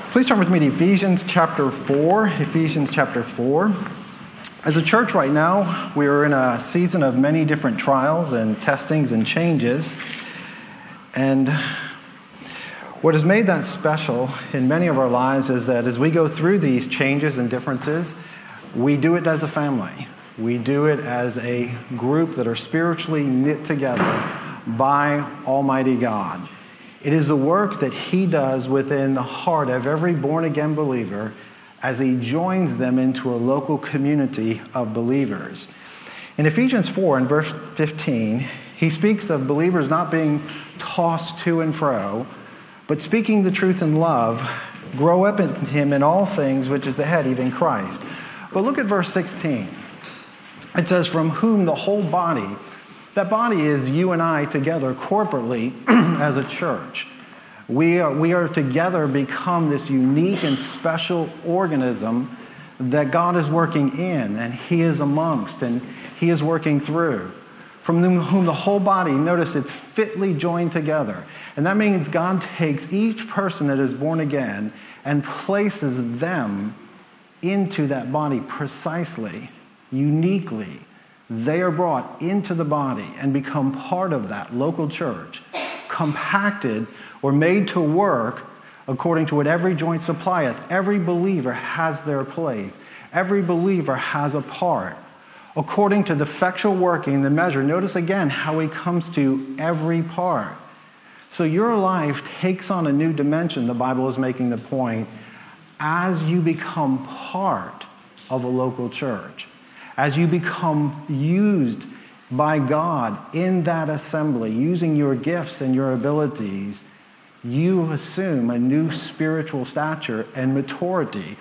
Please turn with me to Ephesians chapter 4. Ephesians chapter 4. As a church right now, we are in a season of many different trials and testings and changes. And what has made that special in many of our lives is that as we go through these changes and differences, we do it as a family. We do it as a group that are spiritually knit together by Almighty God. It is the work that He does within the heart of every born-again believer as He joins them into a local community of believers. In Ephesians 4, in verse 15, he speaks of believers not being tossed to and fro, but speaking the truth in love, grow up in Him in all things, which is the head, even Christ. But look at verse 16. It says, from whom the whole body, that body is you and I together corporately as a church. We are together become this unique and special organism that God is working in, and He is amongst, and He is working through. From whom the whole body, notice it's fitly joined together. And that means God takes each person that is born again and places them into that body precisely, uniquely. They are brought into the body and become part of that local church, compacted or made to work according to what every joint supplieth. Every believer has their place. Every believer has a part. According to the effectual working, the measure, notice again how He comes to every part. So your life takes on a new dimension, the Bible is making the point, as you become part of a local church. As you become used by God in that assembly, using your gifts and your abilities, you assume a new spiritual stature and maturity,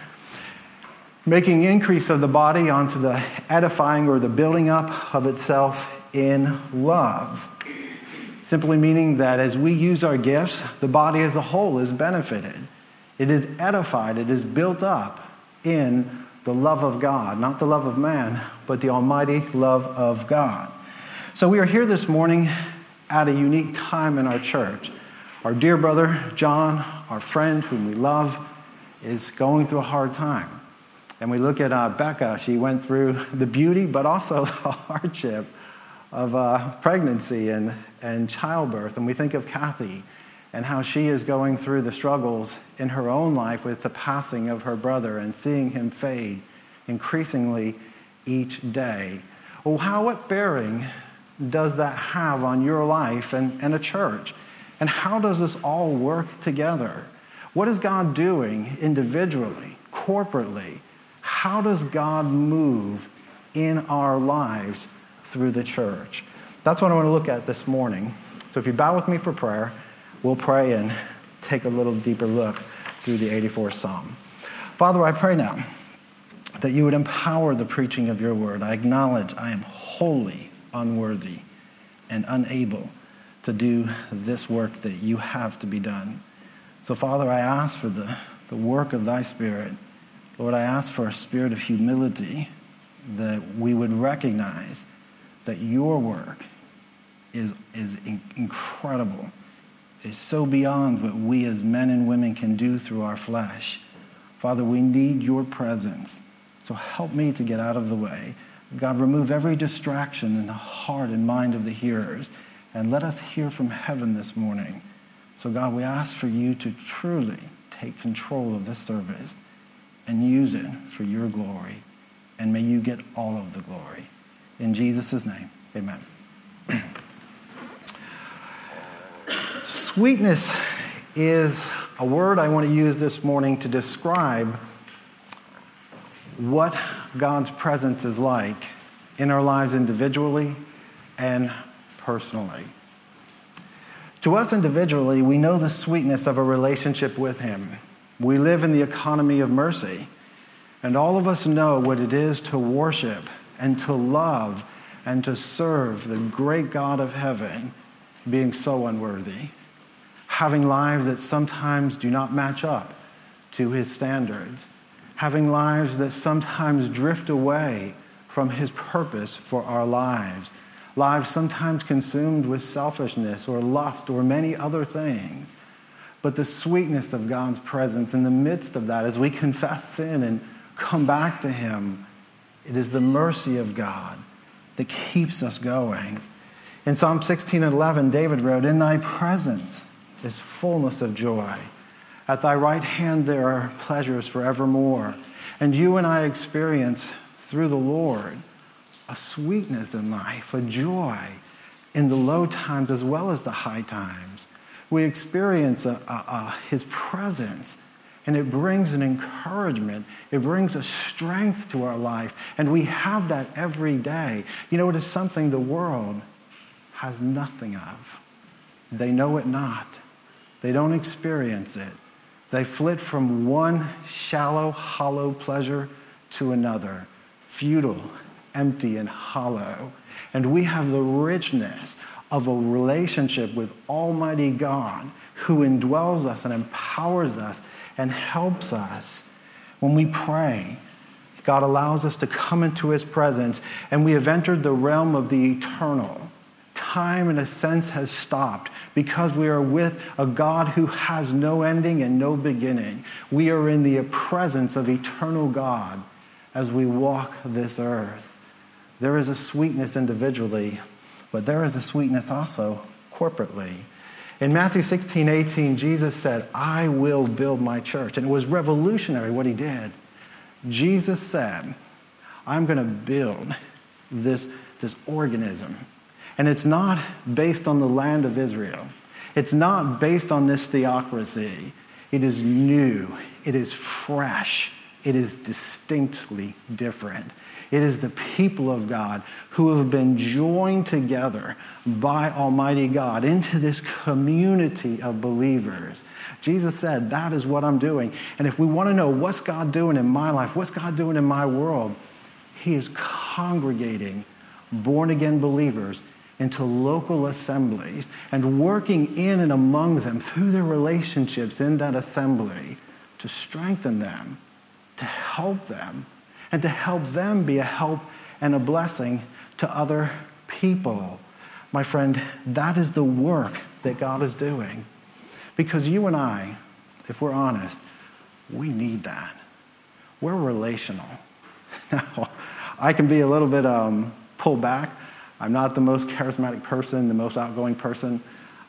making increase of the body onto the edifying or the building up of itself in love. Simply meaning that as we use our gifts, the body as a whole is benefited. It is edified, it is built up in the love of God, not the love of man, but the almighty love of God. So we are here this morning at a unique time in our church. Our dear brother, John, our friend whom we love, is going through a hard time. And we look at Becca. She went through the beauty, but also the hardship of pregnancy and childbirth. And we think of Kathy and how she is going through the struggles in her own life with the passing of her brother and seeing him fade increasingly each day. Well, what bearing does that have on your life and a church? And how does this all work together? What is God doing individually, corporately? How does God move in our lives through the church? That's what I want to look at this morning. So if you bow with me for prayer, we'll pray and take a little deeper look through the 84th Psalm. Father, I pray now that you would empower the preaching of your word. I acknowledge I am wholly unworthy and unable to do this work that you have to be done. So, Father, I ask for the work of thy Spirit. Lord, I ask for a spirit of humility, that we would recognize that your work is incredible. It's so beyond what we as men and women can do through our flesh. Father, we need your presence. So help me to get out of the way. God, remove every distraction in the heart and mind of the hearers. And let us hear from heaven this morning. So God, we ask for you to truly take control of this service and use it for your glory. And may you get all of the glory. In Jesus' name, amen. Sweetness is a word I want to use this morning to describe what God's presence is like in our lives individually and personally. To us individually, we know the sweetness of a relationship with Him. We live in the economy of mercy, and all of us know what it is to worship and to love and to serve the great God of heaven, being so unworthy. Having lives that sometimes do not match up to His standards. Having lives that sometimes drift away from His purpose for our lives. Lives sometimes consumed with selfishness or lust or many other things. but the sweetness of God's presence in the midst of that as we confess sin and come back to him. It is the mercy of God that keeps us going. In Psalm 16:11, David wrote, "In thy presence is fullness of joy. At thy right hand there are pleasures forevermore." And you and I experience through the Lord a sweetness in life, a joy in the low times as well as the high times. We experience his presence, and it brings an encouragement. It brings a strength to our life, and we have that every day. You know, it is something the world has nothing of. They know it not. They don't experience it. They flit from one shallow, hollow pleasure to another, futile, empty, and hollow. And we have the richness of a relationship with Almighty God who indwells us and empowers us and helps us. When we pray, God allows us to come into his presence, and we have entered the realm of the eternal. Time, in a sense, has stopped because we are with a God who has no ending and no beginning. We are in the presence of eternal God as we walk this earth. There is a sweetness individually, but there is a sweetness also corporately. In Matthew 16:18, Jesus said, "I will build my church." And it was revolutionary what he did. Jesus said, "I'm going to build this organism." And it's not based on the land of Israel. It's not based on this theocracy. It is new. It is fresh. It is distinctly different. It is the people of God who have been joined together by Almighty God into this community of believers. Jesus said, that is what I'm doing. And if we want to know what's God doing in my life, what's God doing in my world, he is congregating born-again believers into local assemblies and working in and among them through their relationships in that assembly to strengthen them, to help them, and to help them be a help and a blessing to other people. My friend, that is the work that God is doing. Because you and I, if we're honest, we need that. We're relational. Now, I can be a little bit pulled back. I'm not the most charismatic person, the most outgoing person.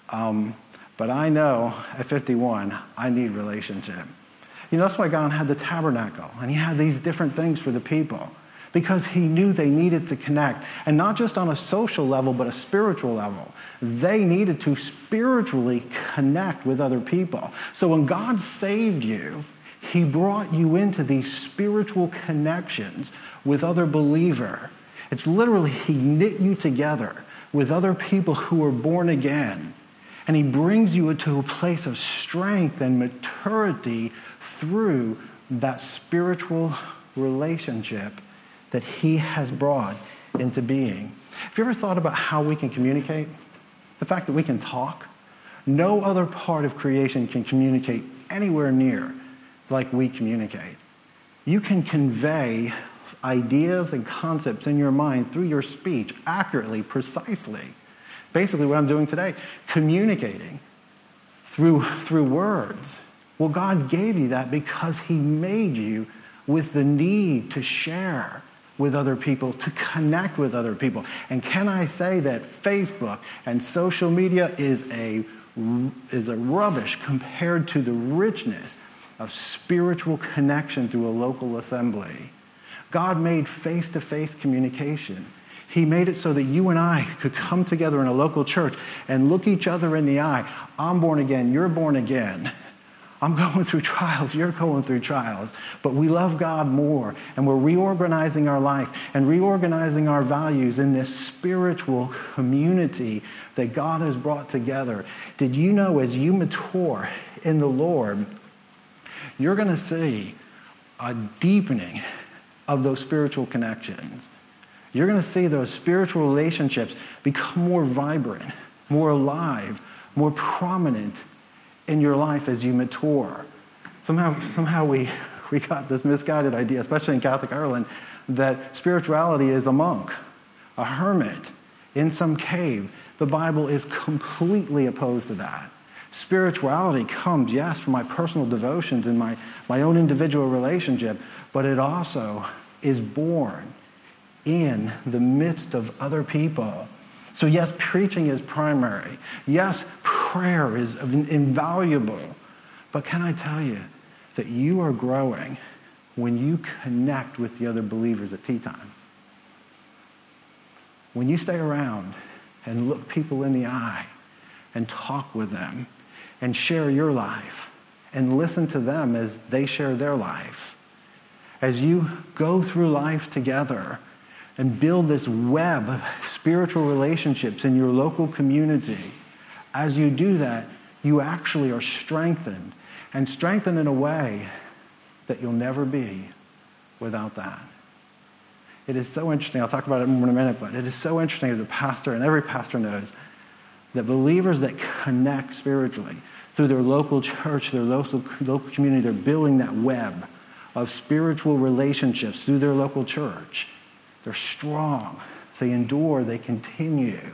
But I know at 51, I need relationship. You know, that's why God had the tabernacle, and he had these different things for the people, because he knew they needed to connect, and not just on a social level, but a spiritual level. They needed to spiritually connect with other people. So when God saved you, he brought you into these spiritual connections with other believers. It's literally he knit you together with other people who are born again. And he brings you into a place of strength and maturity through that spiritual relationship that he has brought into being. Have you ever thought about how we can communicate? The fact that we can talk? No other part of creation can communicate anywhere near like we communicate. You can convey ideas and concepts in your mind through your speech accurately, precisely. Basically what I'm doing today, communicating through words. Well, God gave you that because he made you with the need to share with other people, to connect with other people. And can I say that Facebook and social media is a rubbish compared to the richness of spiritual connection through a local assembly. God made face-to-face communication. He made it so that you and I could come together in a local church and look each other in the eye. I'm born again, you're born again. I'm going through trials, you're going through trials. But we love God more, and we're reorganizing our life and reorganizing our values in this spiritual community that God has brought together. Did you know as you mature in the Lord, you're going to see a deepening of those spiritual connections. You're going to see those spiritual relationships become more vibrant, more alive, more prominent in your life as you mature. Somehow we got this misguided idea, especially in Catholic Ireland, that spirituality is a monk, a hermit, in some cave. The Bible is completely opposed to that. Spirituality comes, yes, from my personal devotions and my own individual relationship, but it also is born in the midst of other people. So yes, preaching is primary. Yes, prayer is invaluable. But can I tell you that you are growing when you connect with the other believers at tea time? When you stay around and look people in the eye and talk with them and share your life and listen to them as they share their life. As you go through life together and build this web of spiritual relationships in your local community, as you do that, you actually are strengthened, and strengthened in a way that you'll never be without that. It is so interesting. I'll talk about it more in a minute, but it is so interesting as a pastor, and every pastor knows, that believers that connect spiritually through their local church, their local community, they're building that web of spiritual relationships through their local church. They're strong. They endure. They continue.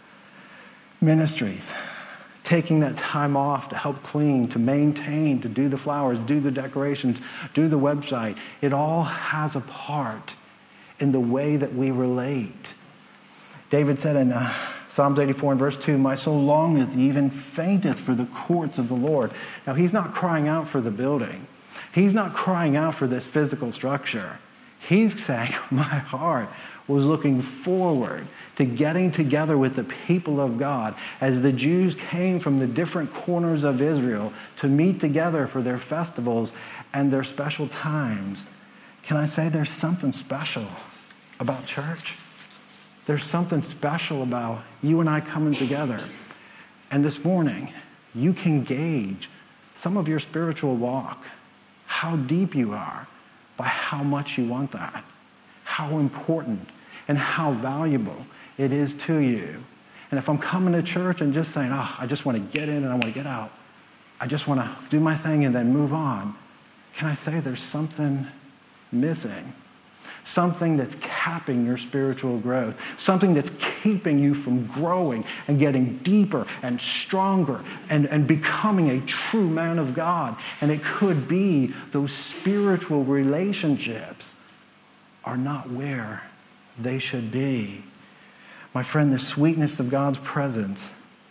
Ministries, taking that time off to help clean, to maintain, to do the flowers, do the decorations, do the website. It all has a part in the way that we relate. David said in Psalms 84 and verse 2, "My soul longeth, even fainteth for the courts of the Lord." Now, he's not crying out for the building. He's not crying out for this physical structure. He's saying, my heart was looking forward to getting together with the people of God as the Jews came from the different corners of Israel to meet together for their festivals and their special times. Can I say there's something special about church? There's something special about you and I coming together. And this morning, you can gauge some of your spiritual walk, how deep you are, by how much you want that, how important and how valuable it is to you. And if I'm coming to church and just saying, I just want to get in and I want to get out, I just want to do my thing and then move on, can I say there's something missing? Something that's capping your spiritual growth. Something that's keeping you from growing and getting deeper and stronger and becoming a true man of God. And it could be those spiritual relationships are not where they should be. My friend, the sweetness of God's presence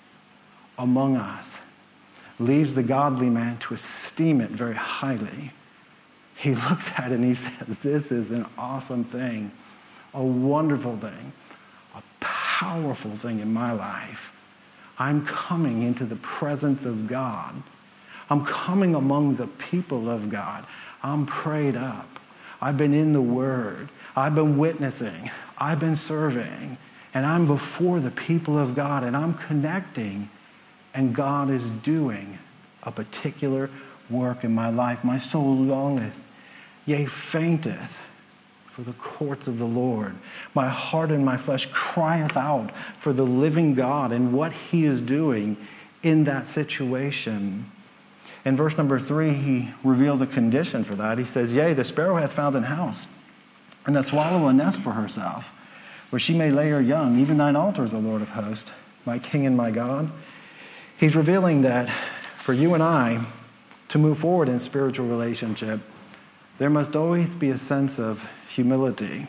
among us leaves the godly man to esteem it very highly. He looks at it and he says, this is an awesome thing, a wonderful thing, a powerful thing in my life. I'm coming into the presence of God. I'm coming among the people of God. I'm prayed up. I've been in the Word. I've been witnessing. I've been serving. And I'm before the people of God and I'm connecting. And God is doing a particular work in my life. My soul longeth, yea, fainteth for the courts of the Lord. My heart and my flesh crieth out for the living God and what he is doing in that situation. In verse number 3, he reveals a condition for that. He says, yea, the sparrow hath found an house, and the swallow a nest for herself, where she may lay her young. Even thine altars, O Lord of hosts, my King and my God. He's revealing that for you and I to move forward in spiritual relationship, there must always be a sense of humility,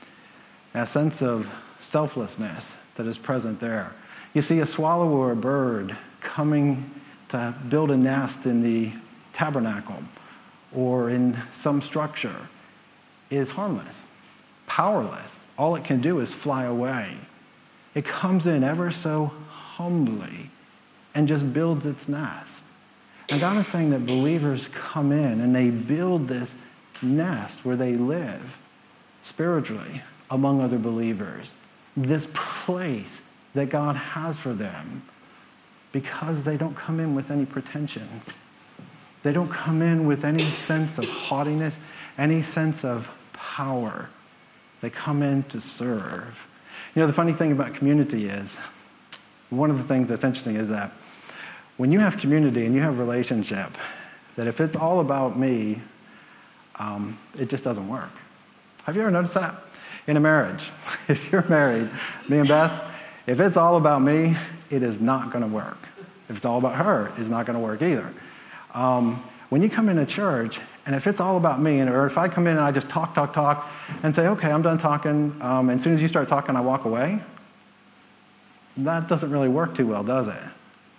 a sense of selflessness that is present there. You see, a swallow or a bird coming to build a nest in the tabernacle or in some structure is harmless, powerless. All it can do is fly away. It comes in ever so humbly and just builds its nest. And God is saying that believers come in and they build this nest where they live spiritually among other believers. This place that God has for them, because they don't come in with any pretensions. They don't come in with any sense of haughtiness, any sense of power. They come in to serve. You know, the funny thing about community is, one of the things that's interesting is that when you have community and you have relationship, that if it's all about me, it just doesn't work. Have you ever noticed that? In a marriage, if you're married, me and Beth, if it's all about me, it is not going to work. If it's all about her, it's not going to work either. When you come into church, and if it's all about me, or if I come in and I just talk, and say, okay, I'm done talking, and as soon as you start talking, I walk away, that doesn't really work too well, does it?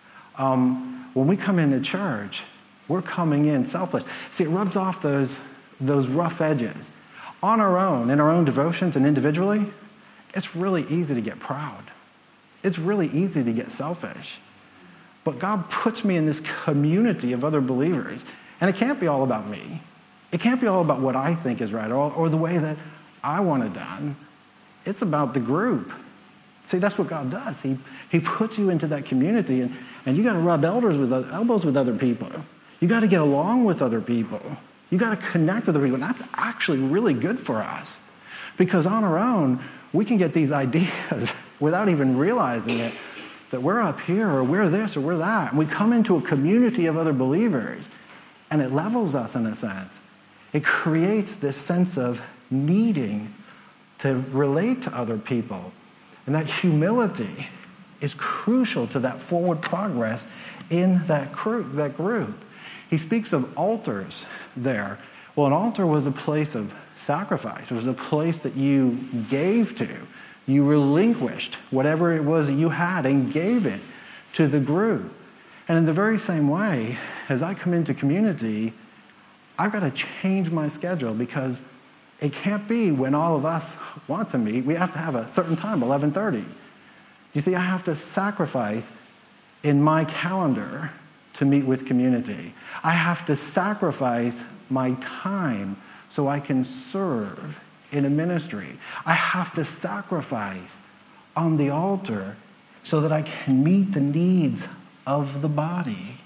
When we come into church, we're coming in selfless. See, it rubs off those rough edges. On our own, in our own devotions and individually, it's really easy to get proud. It's really easy to get selfish. But God puts me in this community of other believers, and it can't be all about me. It can't be all about what I think is right or the way that I want it done. It's about the group. See, that's what God does. He puts you into that community, and you got to rub elbows with other people. You got to get along with other people. You got to connect with other people. And that's actually really good for us, because on our own, we can get these ideas without even realizing it, that we're up here, or we're this, or we're that. And we come into a community of other believers, and it levels us in a sense. It creates this sense of needing to relate to other people. And that humility is crucial to that forward progress in that group. He speaks of altars there. Well, an altar was a place of sacrifice. It was a place that you gave to. You relinquished whatever it was that you had and gave it to the group. And in the very same way, as I come into community, I've got to change my schedule, because it can't be when all of us want to meet. We have to have a certain time, 11:30. You see, I have to sacrifice in my calendar to meet with community. I have to sacrifice my time so I can serve in a ministry. I have to sacrifice on the altar so that I can meet the needs of the body.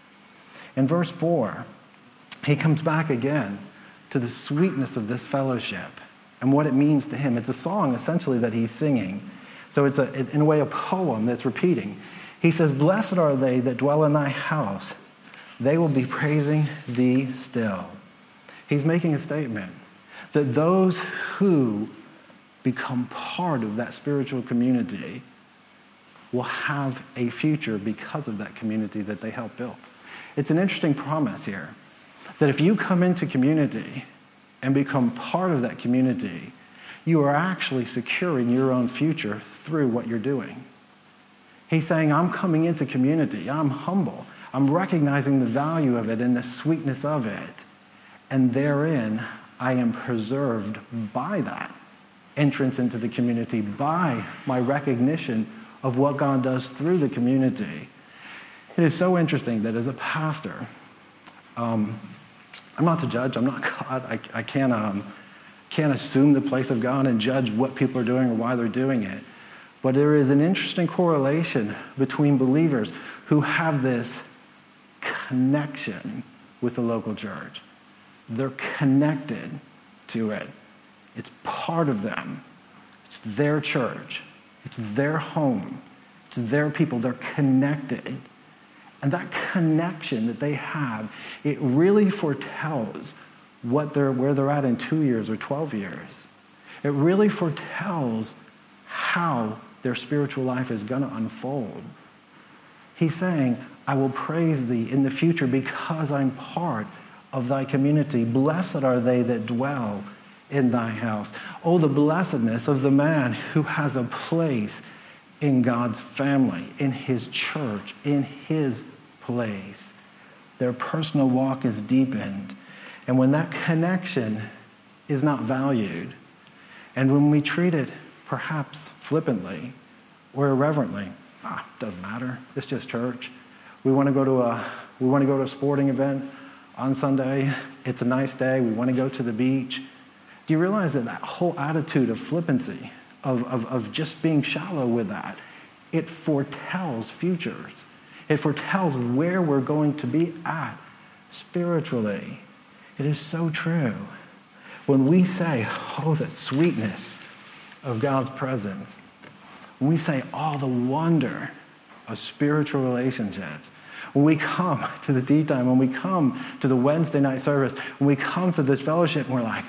In verse 4, he comes back again to the sweetness of this fellowship and what it means to him. It's a song, essentially, that he's singing. So it's, in a way, a poem that's repeating. He says, "Blessed are they that dwell in thy house. They will be praising thee still." He's making a statement that those who become part of that spiritual community will have a future because of that community that they helped build. It's an interesting promise here, that if you come into community and become part of that community, you are actually securing your own future through what you're doing. He's saying, I'm coming into community, I'm humble, I'm recognizing the value of it and the sweetness of it, and therein I am preserved by that entrance into the community, by my recognition of what God does through the community. It is so interesting that as a pastor, I'm not the judge, I'm not God. I can't assume the place of God and judge what people are doing or why they're doing it. But there is an interesting correlation between believers who have this connection with the local church. They're connected to it. It's part of them. It's their church. It's their home. It's their people. They're connected. And that connection that they have, it really foretells where they're at in 2 years or 12 years. It really foretells how their spiritual life is going to unfold. He's saying, I will praise thee in the future because I'm part of thy community. Blessed are they that dwell in thy house. Oh, the blessedness of the man who has a place in God's family, in his church, in his place. Their personal walk is deepened. And when that connection is not valued, and when we treat it perhaps flippantly or irreverently, doesn't matter, it's just church. We want to go to a sporting event on Sunday. It's a nice day. We want to go to the beach. Do you realize that whole attitude of flippancy, of just being shallow with that, it foretells futures. It foretells where we're going to be at spiritually. It is so true. When we say, oh, the sweetness of God's presence, when we say, oh, the wonder of spiritual relationships, when we come to the tea time, when we come to the Wednesday night service, when we come to this fellowship, and we're like,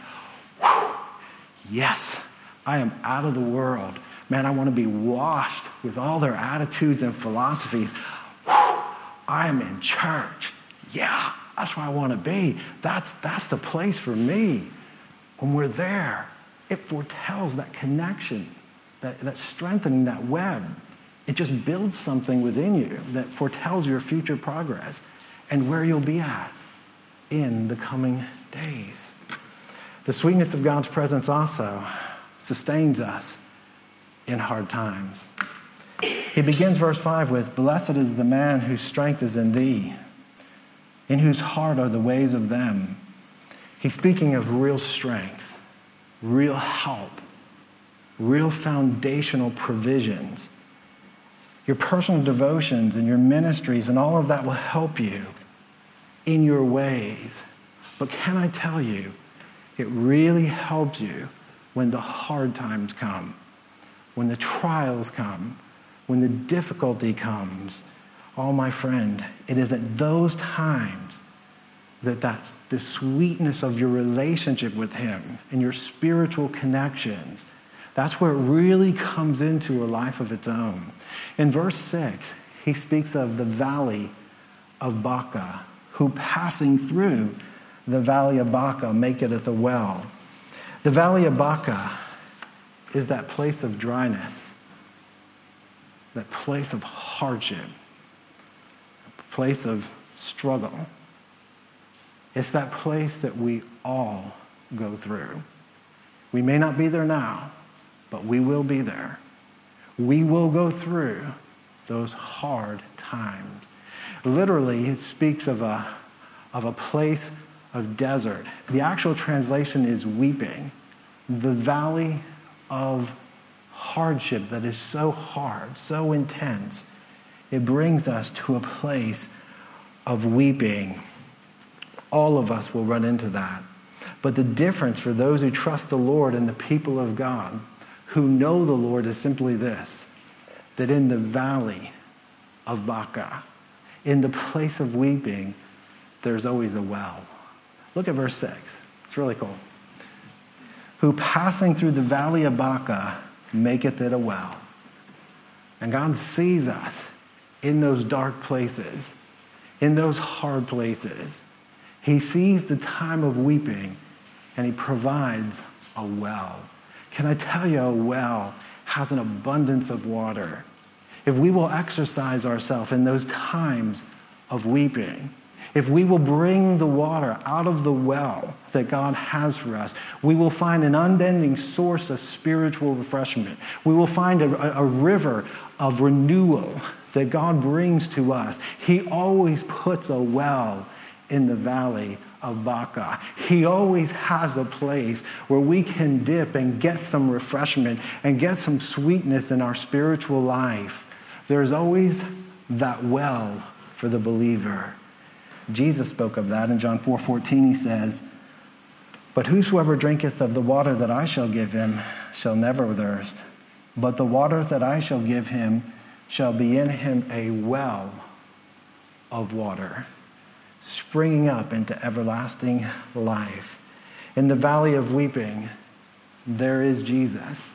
yes, I am out of the world. Man, I want to be washed with all their attitudes and philosophies. I'm in church. Yeah, that's where I want to be. That's the place for me. When we're there, it foretells that connection, that strengthening that web. It just builds something within you that foretells your future progress and where you'll be at in the coming days. The sweetness of God's presence also sustains us in hard times. He begins verse 5 with, "Blessed is the man whose strength is in thee, in whose heart are the ways of them." He's speaking of real strength, real help, real foundational provisions. Your personal devotions and your ministries and all of that will help you in your ways. But can I tell you, it really helps you when the hard times come, when the trials come, when the difficulty comes. Oh, my friend, it is at those times that the sweetness of your relationship with him and your spiritual connections, that's where it really comes into a life of its own. In verse 6, he speaks of the valley of Baca, who passing through the valley of Baca maketh a well. The valley of Baca is that place of dryness, that place of hardship, a place of struggle. It's that place that we all go through. We may not be there now, but we will be there. We will go through those hard times. Literally, it speaks of a place of desert. The actual translation is weeping. The valley of hardship that is so hard, so intense. It brings us to a place of weeping. All of us will run into that. But the difference for those who trust the Lord and the people of God who know the Lord is simply this, that in the valley of Baca, in the place of weeping, there's always a well. Look at verse 6. It's really cool. Who passing through the valley of Baca maketh it a well. And God sees us in those dark places, in those hard places. He sees the time of weeping, and he provides a well. Can I tell you, a well has an abundance of water. If we will exercise ourselves in those times of weeping, if we will bring the water out of the well that God has for us, we will find an unending source of spiritual refreshment. We will find a river of renewal that God brings to us. He always puts a well in the valley of Baca. He always has a place where we can dip and get some refreshment and get some sweetness in our spiritual life. There's always that well for the believer. Jesus spoke of that in John 4:14. He says, "But whosoever drinketh of the water that I shall give him shall never thirst. But the water that I shall give him shall be in him a well of water, springing up into everlasting life." In the valley of weeping, there is Jesus.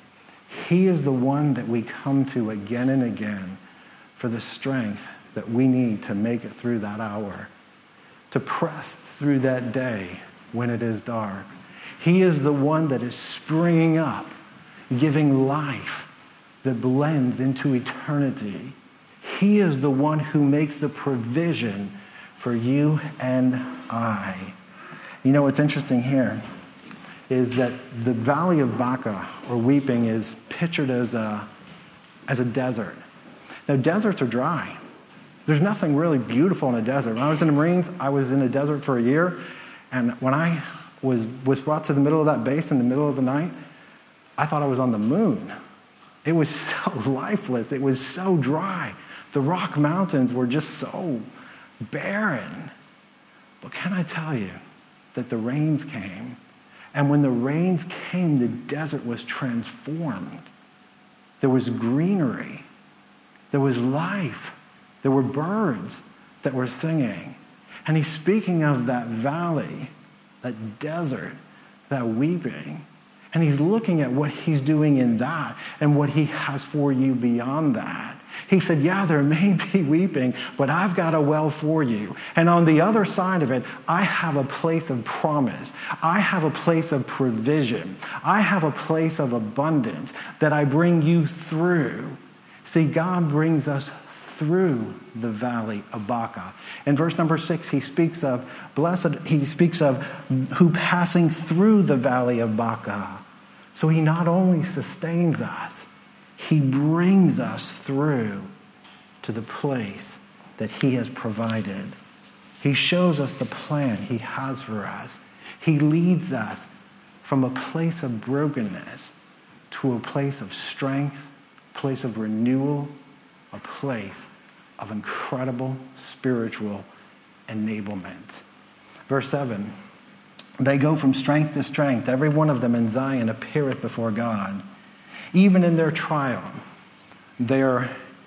He is the one that we come to again and again for the strength that we need to make it through that hour, to press through that day when it is dark. He is the one that is springing up, giving life that blends into eternity. He is the one who makes the provision for you and I. You know what's interesting here is that the valley of Baca, or weeping, is pictured as a desert. Now, deserts are dry. There's nothing really beautiful in a desert. When I was in the Marines, I was in a desert for a year, and when I was brought to the middle of that base in the middle of the night, I thought I was on the moon. It was so lifeless. It was so dry. The Rock Mountains were just so barren. But can I tell you that the rains came? And when the rains came, the desert was transformed. There was greenery. There was life. There were birds that were singing. And he's speaking of that valley, that desert, that weeping. And he's looking at what he's doing in that and what he has for you beyond that. He said, yeah, there may be weeping, but I've got a well for you. And on the other side of it, I have a place of promise. I have a place of provision. I have a place of abundance that I bring you through. See, God brings us through the valley of Baca. In verse number 6, he speaks of who passing through the valley of Baca. So he not only sustains us, he brings us through to the place that he has provided. He shows us the plan he has for us. He leads us from a place of brokenness to a place of strength, a place of renewal, a place of incredible spiritual enablement. Verse 7, they go from strength to strength. Every one of them in Zion appeareth before God. Even in their trial, they are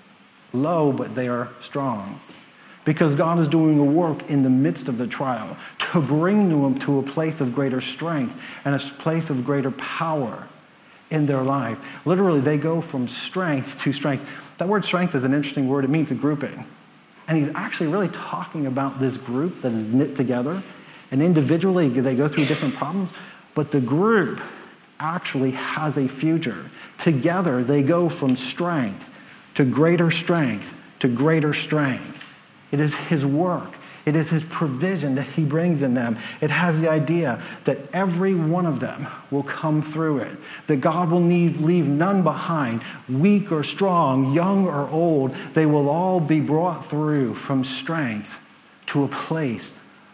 low, but they are strong. Because God is doing a work in the midst of the trial to bring them to a place of greater strength and a place of greater power in their life. Literally, they go from strength to strength. That word strength is an interesting word. It means a grouping. And he's actually really talking about this group that is knit together. And individually, they go through different problems. But the group actually has a future. Together, they go from strength to greater strength to greater strength. It is his work. It is his provision that he brings in them. It has the idea that every one of them will come through it, that God will leave none behind, weak or strong, young or old. They will all be brought through from strength to a place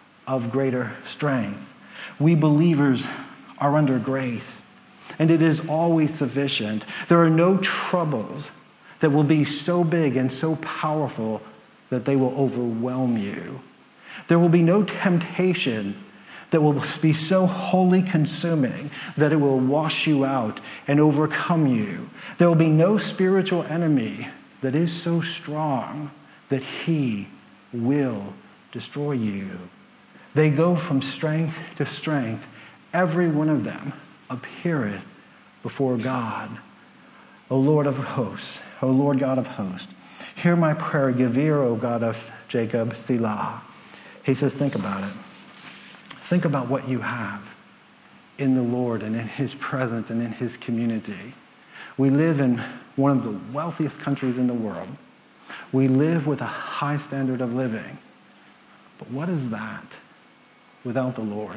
of greater strength. We believers are under grace, and it is always sufficient. There are no troubles that will be so big and so powerful that they will overwhelm you. There will be no temptation that will be so wholly consuming that it will wash you out and overcome you. There will be no spiritual enemy that is so strong that he will destroy you. They go from strength to strength. Every one of them appeareth before God. O Lord of hosts, O Lord God of hosts, hear my prayer. Give ear, O God of Jacob, Selah. He says, think about it. Think about what you have in the Lord and in his presence and in his community. We live in one of the wealthiest countries in the world. We live with a high standard of living. But what is that without the Lord?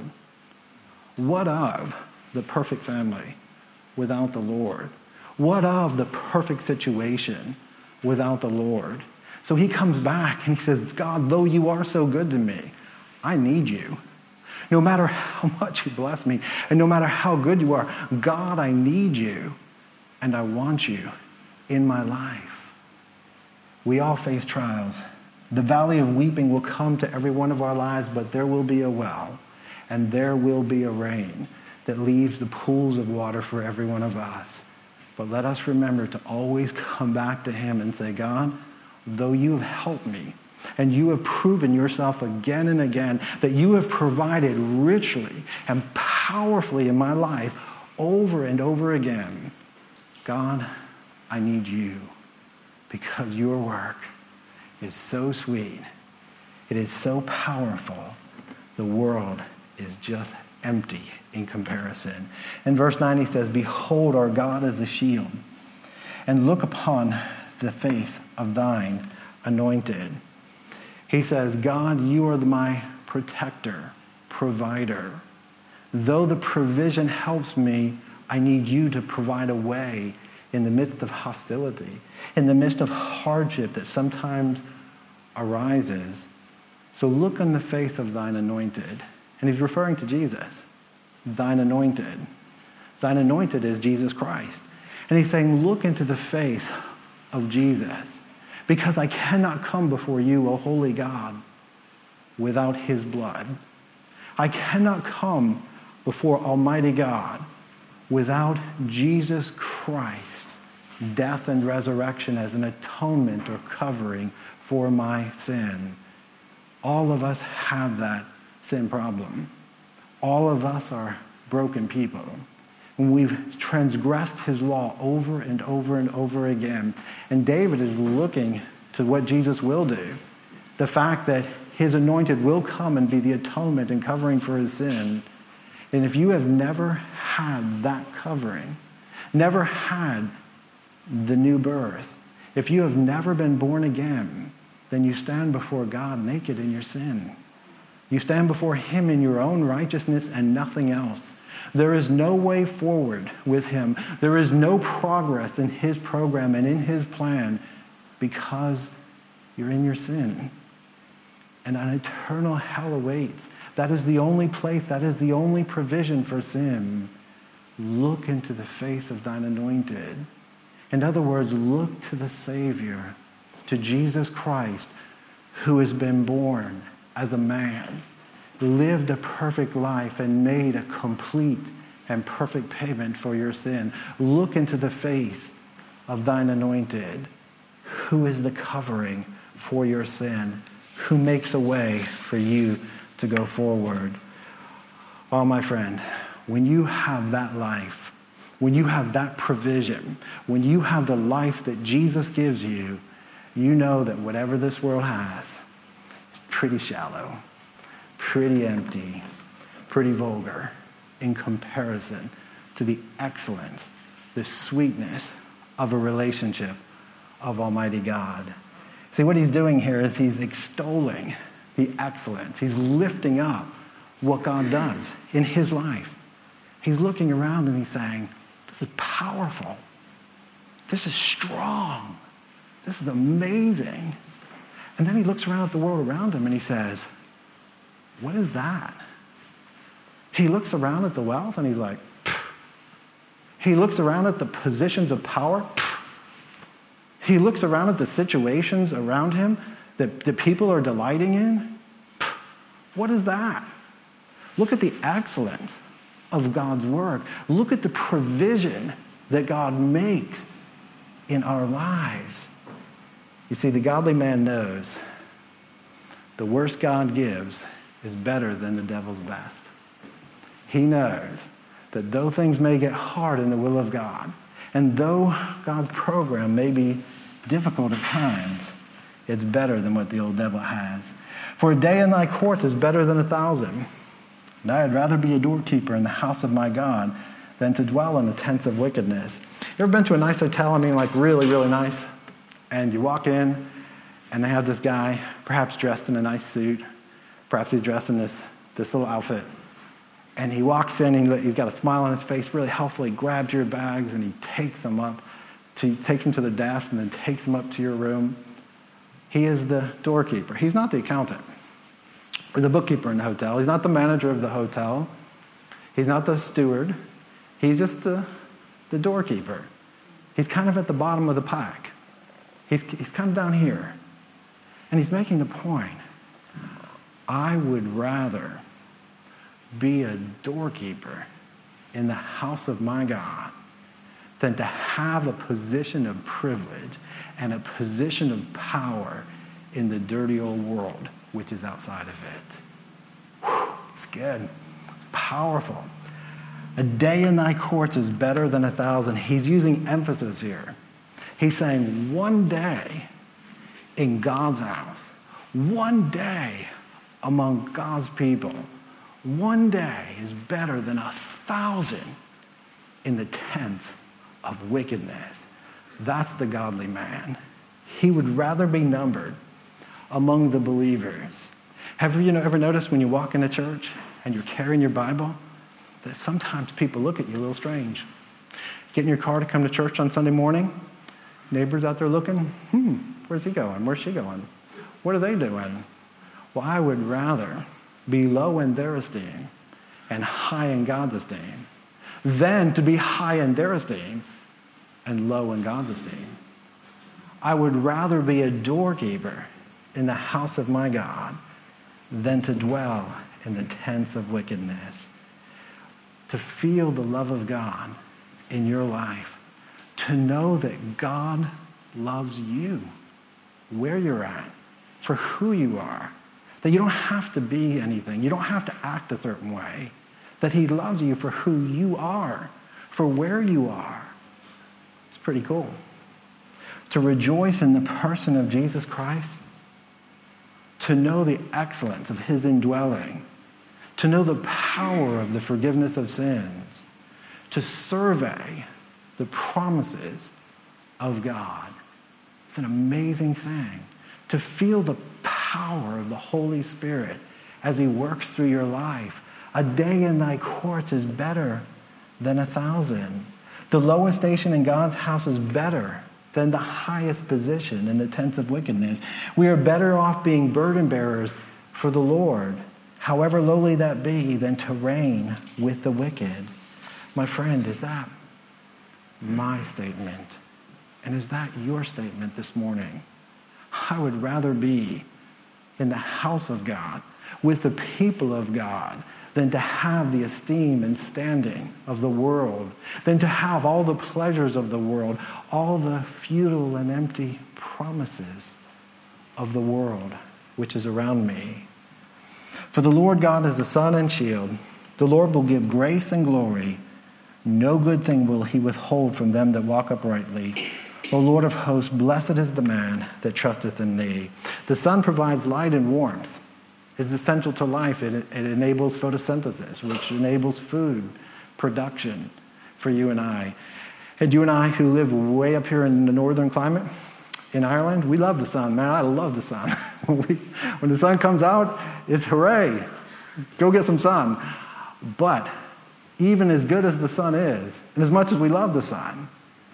What of the perfect family without the Lord? What of the perfect situation without the Lord? So he comes back and he says, God, though you are so good to me, I need you. No matter how much you bless me and no matter how good you are, God, I need you and I want you in my life. We all face trials. The valley of weeping will come to every one of our lives, but there will be a well and there will be a rain that leaves the pools of water for every one of us. But let us remember to always come back to him and say, God, though you have helped me and you have proven yourself again and again, that you have provided richly and powerfully in my life over and over again, God, I need you because your work is so sweet. It is so powerful. The world is just empty in comparison. In verse 9 he says, behold, our God is a shield, and look upon the face of thine anointed. He says, God, you are my protector, provider. Though the provision helps me, I need you to provide a way in the midst of hostility, in the midst of hardship that sometimes arises. So look on the face of thine anointed. And he's referring to Jesus. Thine anointed. Thine anointed is Jesus Christ. And he's saying, look into the face of Jesus, because I cannot come before you, O holy God, without his blood. I cannot come before Almighty God without Jesus Christ's death and resurrection as an atonement or covering for my sin. All of us have that sin problem. All of us are broken people. And we've transgressed his law over and over and over again. And David is looking to what Jesus will do. The fact that his anointed will come and be the atonement and covering for his sin. And if you have never had that covering, never had the new birth, if you have never been born again, then you stand before God naked in your sin. You stand before him in your own righteousness and nothing else. There is no way forward with him. There is no progress in his program and in his plan because you're in your sin. And an eternal hell awaits. That is the only place, that is the only provision for sin. Look into the face of thine anointed. In other words, look to the Savior, to Jesus Christ, who has been born as a man, lived a perfect life, and made a complete and perfect payment for your sin. Look into the face of thine anointed, who is the covering for your sin, who makes a way for you to go forward. Oh, my friend, when you have that life, when you have that provision, when you have the life that Jesus gives you, you know that whatever this world has is pretty shallow, pretty empty, pretty vulgar in comparison to the excellence, the sweetness of a relationship of Almighty God. See, what he's doing here is he's extolling the excellence. He's lifting up what God does in his life. He's looking around and he's saying, this is powerful. This is strong. This is amazing. And then he looks around at the world around him and he says, what is that? He looks around at the wealth and he's like, pfft. He looks around at the positions of power. Pfft. He looks around at the situations around him that people are delighting in. Pfft. What is that? Look at the excellence of God's work. Look at the provision that God makes in our lives. You see, the godly man knows the worst God gives is better than the devil's best. He knows that though things may get hard in the will of God, and though God's program may be difficult at times, it's better than what the old devil has. For a day in thy courts is better than 1,000. And I had rather be a doorkeeper in the house of my God than to dwell in the tents of wickedness. You ever been to a nice hotel? I mean, like really, really nice. And you walk in, and they have this guy, perhaps dressed in a nice suit. Perhaps he's dressed in this little outfit. And he walks in, and he's got a smile on his face, really helpful. He grabs your bags, and he takes them to the desk, and then takes them up to your room. He is the doorkeeper. He's not the accountant or the bookkeeper in the hotel. He's not the manager of the hotel. He's not the steward. He's just the doorkeeper. He's kind of at the bottom of the pack. He's kind of down here. And he's making the point, I would rather be a doorkeeper in the house of my God than to have a position of privilege and a position of power in the dirty old world which is outside of it. Whew, it's good. It's powerful. A day in thy courts is better than 1,000. He's using emphasis here. He's saying one day in God's house, one day among God's people, one day is better than 1,000 in the tents of wickedness. That's the godly man. He would rather be numbered among the believers. Have you ever noticed when you walk into church and you're carrying your Bible that sometimes people look at you a little strange? Get in your car to come to church on Sunday morning, neighbors out there looking, where's he going? Where's she going? What are they doing? Well, I would rather be low in their esteem and high in God's esteem than to be high in their esteem and low in God's esteem. I would rather be a doorkeeper in the house of my God than to dwell in the tents of wickedness. To feel the love of God in your life. To know that God loves you where you're at, for who you are. That you don't have to be anything. You don't have to act a certain way. That he loves you for who you are, for where you are. It's pretty cool. To rejoice in the person of Jesus Christ, to know the excellence of his indwelling, to know the power of the forgiveness of sins, to survey the promises of God. It's an amazing thing. To feel the power of the Holy Spirit as he works through your life. A day in thy courts is better than 1,000. The lowest station in God's house is better than the highest position in the tents of wickedness. We are better off being burden bearers for the Lord, however lowly that be, than to reign with the wicked. My friend, is that my statement? And is that your statement this morning? I would rather be in the house of God, with the people of God, than to have the esteem and standing of the world, than to have all the pleasures of the world, all the futile and empty promises of the world which is around me. For the Lord God is the sun and shield. The Lord will give grace and glory. No good thing will he withhold from them that walk uprightly. O Lord of hosts, blessed is the man that trusteth in thee. The sun provides light and warmth. It's essential to life. It enables photosynthesis, which enables food production for you and I. And you and I, who live way up here in the northern climate, in Ireland, we love the sun. Man, I love the sun. When the sun comes out, it's hooray. Go get some sun. But even as good as the sun is, and as much as we love the sun,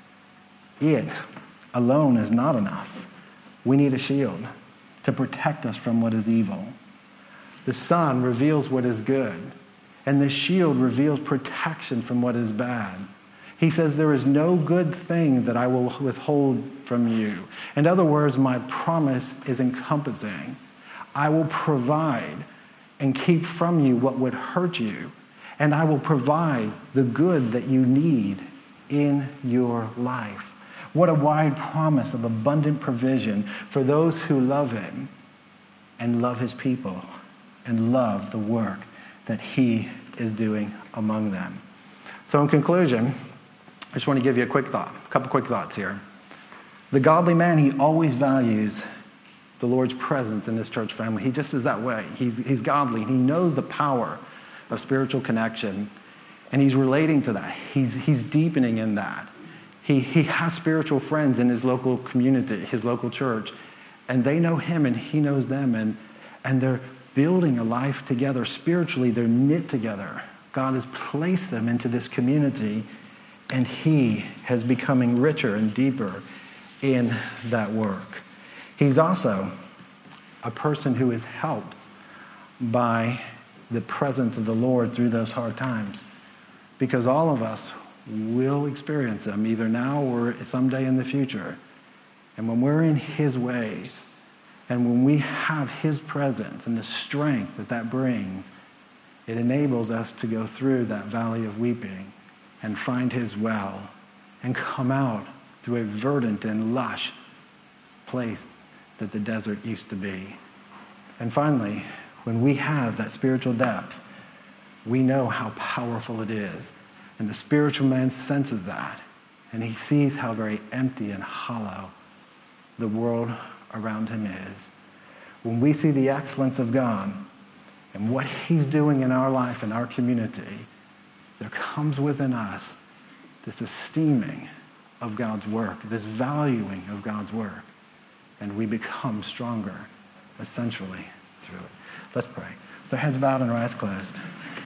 it alone is not enough. We need a shield to protect us from what is evil. The sun reveals what is good, and the shield reveals protection from what is bad. He says, there is no good thing that I will withhold from you. In other words, my promise is encompassing. I will provide and keep from you what would hurt you, and I will provide the good that you need in your life. What a wide promise of abundant provision for those who love him and love his people and love the work that he is doing among them. So in conclusion, I just want to give you a couple quick thoughts here. The godly man, he always values the Lord's presence in his church family. He just is that way. He's godly. He knows the power of spiritual connection, and he's relating to that. He's deepening in that. He has spiritual friends in his local community, his local church, and they know him and he knows them, and they're building a life together. Spiritually, they're knit together. God has placed them into this community, and he is becoming richer and deeper in that work. He's also a person who is helped by the presence of the Lord through those hard times, because all of us will experience them either now or someday in the future. And when we're in his ways, and when we have his presence and the strength that brings, it enables us to go through that valley of weeping and find his well and come out through a verdant and lush place that the desert used to be. And finally, when we have that spiritual depth, we know how powerful it is. And the spiritual man senses that, and he sees how very empty and hollow the world around him is. When we see the excellence of God and what he's doing in our life and our community, there comes within us this esteeming of God's work, this valuing of God's work, and we become stronger essentially through it. Let's pray. With our heads bowed and our eyes closed.